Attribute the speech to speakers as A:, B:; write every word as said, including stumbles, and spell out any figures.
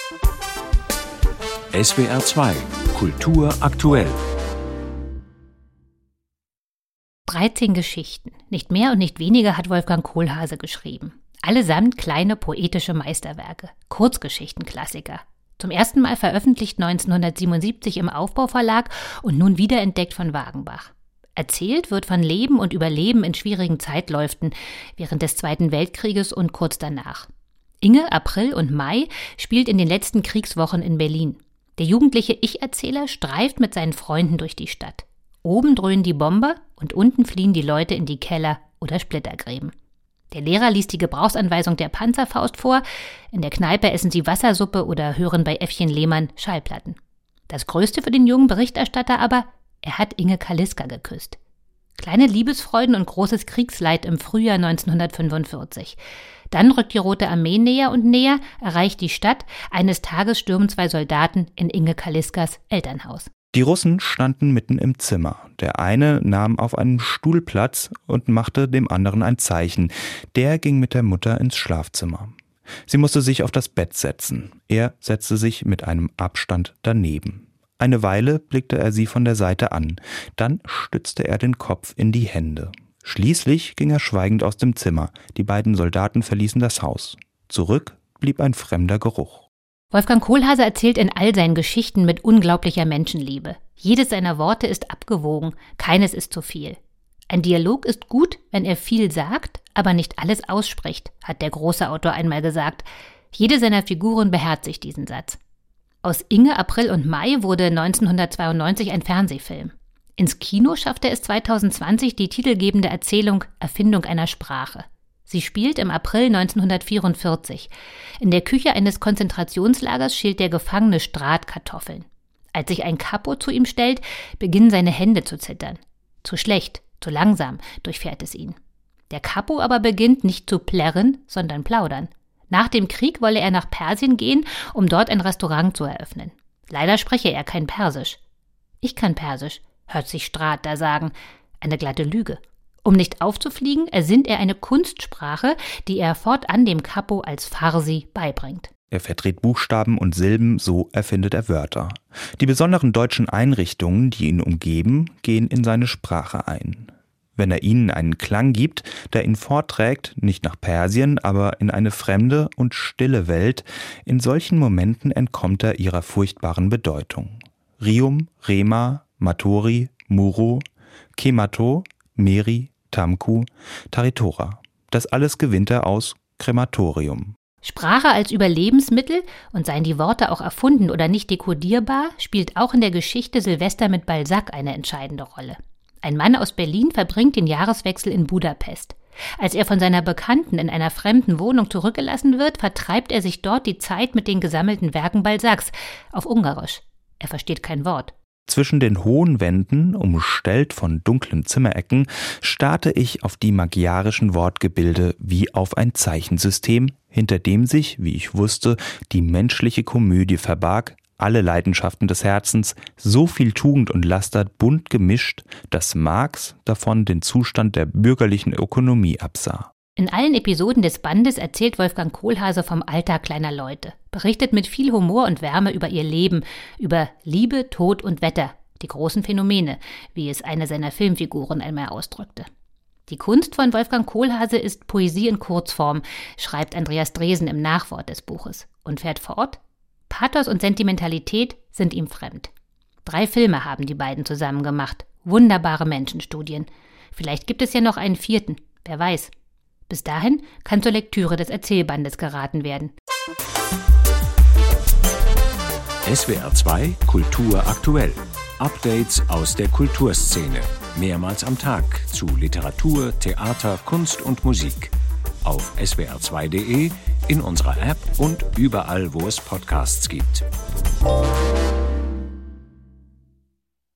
A: S W R zwei Kultur aktuell.
B: dreizehn Geschichten, nicht mehr und nicht weniger, hat Wolfgang Kohlhase geschrieben. Allesamt kleine poetische Meisterwerke, Kurzgeschichtenklassiker. Zum ersten Mal veröffentlicht neunzehnhundertsiebenundsiebzig im Aufbau-Verlag und nun wiederentdeckt von Wagenbach. Erzählt wird von Leben und Überleben in schwierigen Zeitläuften während des Zweiten Weltkrieges und kurz danach. Inge, April und Mai spielt in den letzten Kriegswochen in Berlin. Der jugendliche Ich-Erzähler streift mit seinen Freunden durch die Stadt. Oben dröhnen die Bomber und unten fliehen die Leute in die Keller oder Splittergräben. Der Lehrer liest die Gebrauchsanweisung der Panzerfaust vor, in der Kneipe essen sie Wassersuppe oder hören bei Äffchen Lehmann Schallplatten. Das Größte für den jungen Berichterstatter aber, er hat Inge Kaliska geküsst. Kleine Liebesfreuden und großes Kriegsleid im Frühjahr neunzehnhundertfünfundvierzig. Dann rückt die Rote Armee näher und näher, erreicht die Stadt. Eines Tages stürmen zwei Soldaten in Inge Kaliskas Elternhaus.
C: Die Russen standen mitten im Zimmer. Der eine nahm auf einem Stuhl Platz und machte dem anderen ein Zeichen. Der ging mit der Mutter ins Schlafzimmer. Sie musste sich auf das Bett setzen. Er setzte sich mit einem Abstand daneben. Eine Weile blickte er sie von der Seite an. Dann stützte er den Kopf in die Hände. Schließlich ging er schweigend aus dem Zimmer. Die beiden Soldaten verließen das Haus. Zurück blieb ein fremder Geruch.
B: Wolfgang Kohlhase erzählt in all seinen Geschichten mit unglaublicher Menschenliebe. Jedes seiner Worte ist abgewogen, keines ist zu viel. Ein Dialog ist gut, wenn er viel sagt, aber nicht alles ausspricht, hat der große Autor einmal gesagt. Jede seiner Figuren beherzigt diesen Satz. Aus Inge, April und Mai wurde neunzehnhundertzweiundneunzig ein Fernsehfilm. Ins Kino schaffte es zweitausendzwanzig die titelgebende Erzählung Erfindung einer Sprache. Sie spielt im April neunzehnhundertvierundvierzig. In der Küche eines Konzentrationslagers schält der Gefangene Stratkartoffeln. Als sich ein Kapo zu ihm stellt, beginnen seine Hände zu zittern. Zu schlecht, zu langsam durchfährt es ihn. Der Kapo aber beginnt nicht zu plärren, sondern plaudern. Nach dem Krieg wolle er nach Persien gehen, um dort ein Restaurant zu eröffnen. Leider spreche er kein Persisch. Ich kann Persisch, hört sich Strat da sagen. Eine glatte Lüge. Um nicht aufzufliegen, ersinnt er eine Kunstsprache, die er fortan dem Kapo als Farsi beibringt.
C: Er verdreht Buchstaben und Silben, so erfindet er Wörter. Die besonderen deutschen Einrichtungen, die ihn umgeben, gehen in seine Sprache ein. Wenn er ihnen einen Klang gibt, der ihn vorträgt, nicht nach Persien, aber in eine fremde und stille Welt, in solchen Momenten entkommt er ihrer furchtbaren Bedeutung. Rium, Rema, Matori, Muro, Kemato, Meri, Tamku, Taritora. Das alles gewinnt er aus Krematorium.
B: Sprache als Überlebensmittel, und seien die Worte auch erfunden oder nicht dekodierbar, spielt auch in der Geschichte Silvester mit Balzac eine entscheidende Rolle. Ein Mann aus Berlin verbringt den Jahreswechsel in Budapest. Als er von seiner Bekannten in einer fremden Wohnung zurückgelassen wird, vertreibt er sich dort die Zeit mit den gesammelten Werken Balzacs auf Ungarisch. Er versteht kein Wort.
C: Zwischen den hohen Wänden, umstellt von dunklen Zimmerecken, starrte ich auf die magyarischen Wortgebilde wie auf ein Zeichensystem, hinter dem sich, wie ich wusste, die menschliche Komödie verbarg, alle Leidenschaften des Herzens, so viel Tugend und Laster bunt gemischt, dass Marx davon den Zustand der bürgerlichen Ökonomie absah.
B: In allen Episoden des Bandes erzählt Wolfgang Kohlhase vom Alltag kleiner Leute, berichtet mit viel Humor und Wärme über ihr Leben, über Liebe, Tod und Wetter, die großen Phänomene, wie es eine seiner Filmfiguren einmal ausdrückte. Die Kunst von Wolfgang Kohlhase ist Poesie in Kurzform, schreibt Andreas Dresen im Nachwort des Buches und fährt fort: Pathos und Sentimentalität sind ihm fremd. Drei Filme haben die beiden zusammen gemacht, wunderbare Menschenstudien. Vielleicht gibt es ja noch einen vierten, wer weiß. Bis dahin kann zur Lektüre des Erzählbandes geraten werden.
A: S W R zwei Kultur aktuell. Updates aus der Kulturszene. Mehrmals am Tag zu Literatur, Theater, Kunst und Musik. Auf S W R zwei punkt de, in unserer App und überall, wo es Podcasts gibt.